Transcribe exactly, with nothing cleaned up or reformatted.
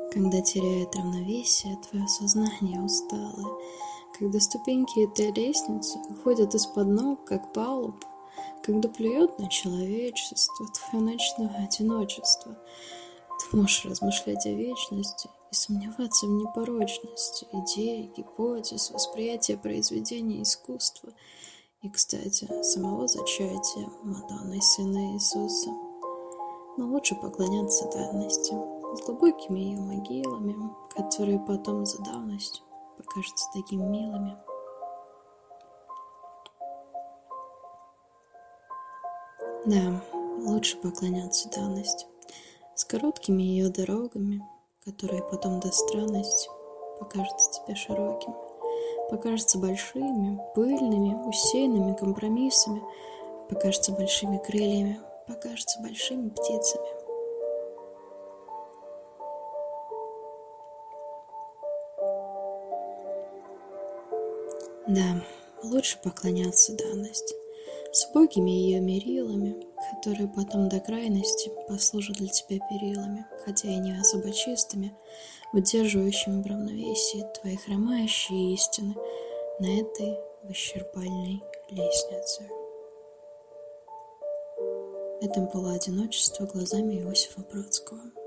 Когда теряет равновесие твое сознание усталое, когда ступеньки этой лестницы уходят из-под ног, как палуб, когда плюет на человечество твое ночное одиночество, ты можешь размышлять о вечности и сомневаться в непорочности идей, гипотез, восприятия произведения искусства и, кстати, самого зачатия Мадонной Сына Иисуса. Но лучше поклоняться данности с глубокими ее могилами, которые потом за давностью покажутся такими милыми. Да, лучше поклоняться данности с короткими ее дорогами, которые потом до странности покажутся тебе широкими, покажутся большими, пыльными, усеянными компромиссами, покажутся большими крыльями, покажутся большими птицами. Да, лучше поклоняться данности с убогими ее мерилами, которые потом до крайности послужат для тебя перилами, хотя и не особо чистыми, удерживающими в равновесии твои хромающие истины на этой высчерпальной лестнице. Это было «Одиночество» глазами Иосифа Бродского.